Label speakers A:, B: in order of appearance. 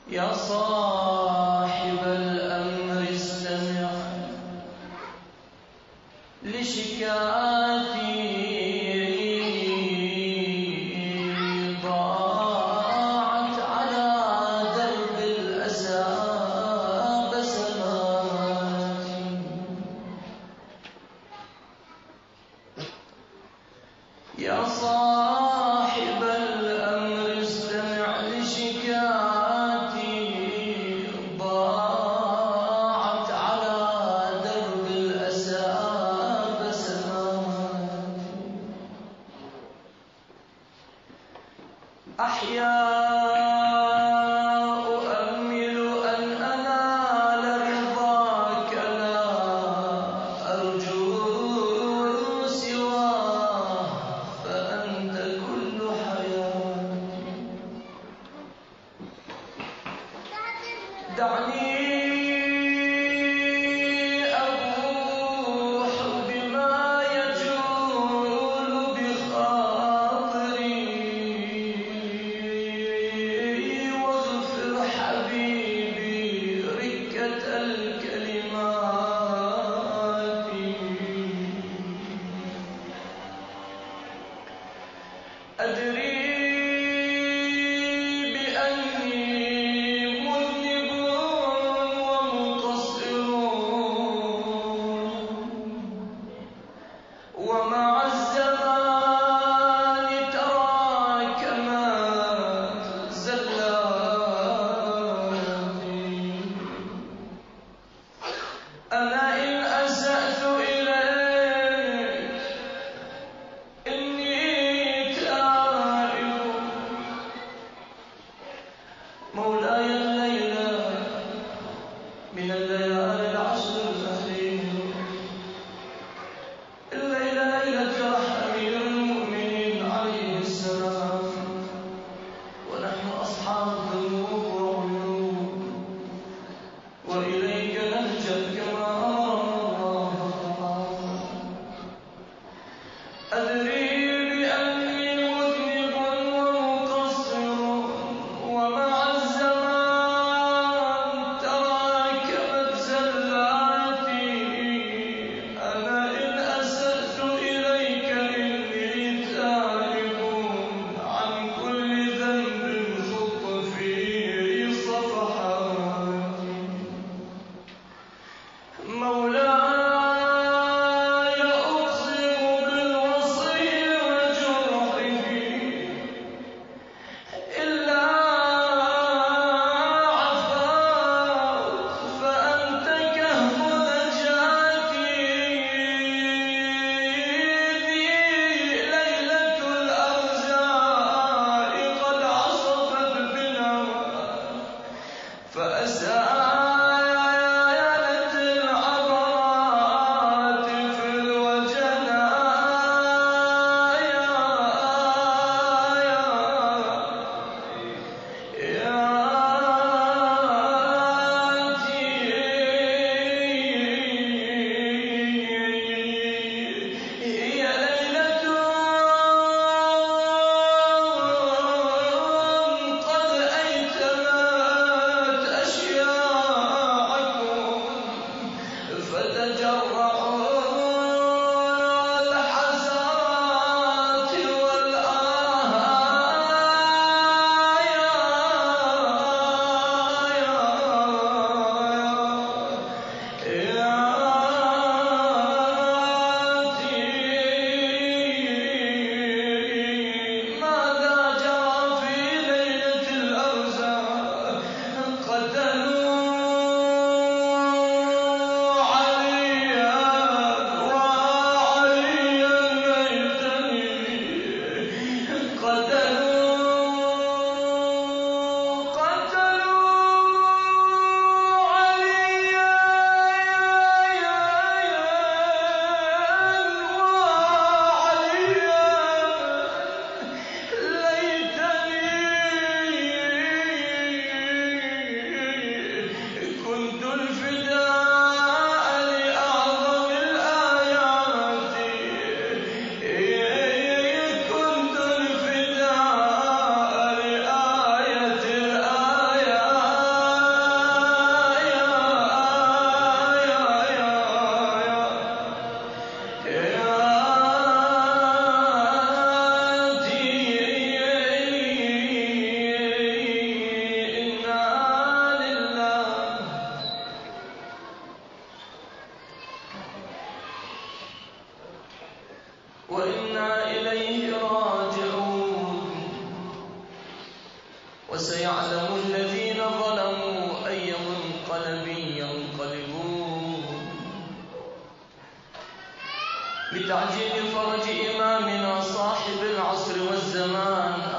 A: يا صاحب الأمر استمع لشكاتي ضاعت على درب الأسى بسماتي. يا صاحب الأمر استمع لشكاتي ضاعت على درب الأسى بسماتي. أحياء أؤمل أن أنال رضاك لا أرجو سواه فأنت كل حياتي. دعني أبوح بما يجول بخاطري واغفر حبيبي ركة الكلمات. أدري بأني مذنب ومقصر ومع الزمان تراكمت زلاتي. أنا إن أسأت إليك إني تائب مولاي الليلة من الليالي العشر الأخير. الليلة ليلة جرح أمير المؤمنين عليه السلام ونحن أصحاب ذنوب وعيوب وإليك نلجأ كما أمرنا الله تعالى. أدري بأني مذنب ومقصر ومع الزمان تراكمت زلاتي. أنا إن أسأت إليك إني تائب عن كل ذنب خط في سيعلم الذين ظلموا أي منقلب ينقلبون. لتعجيل فرج إمامنا صاحب العصر والزمان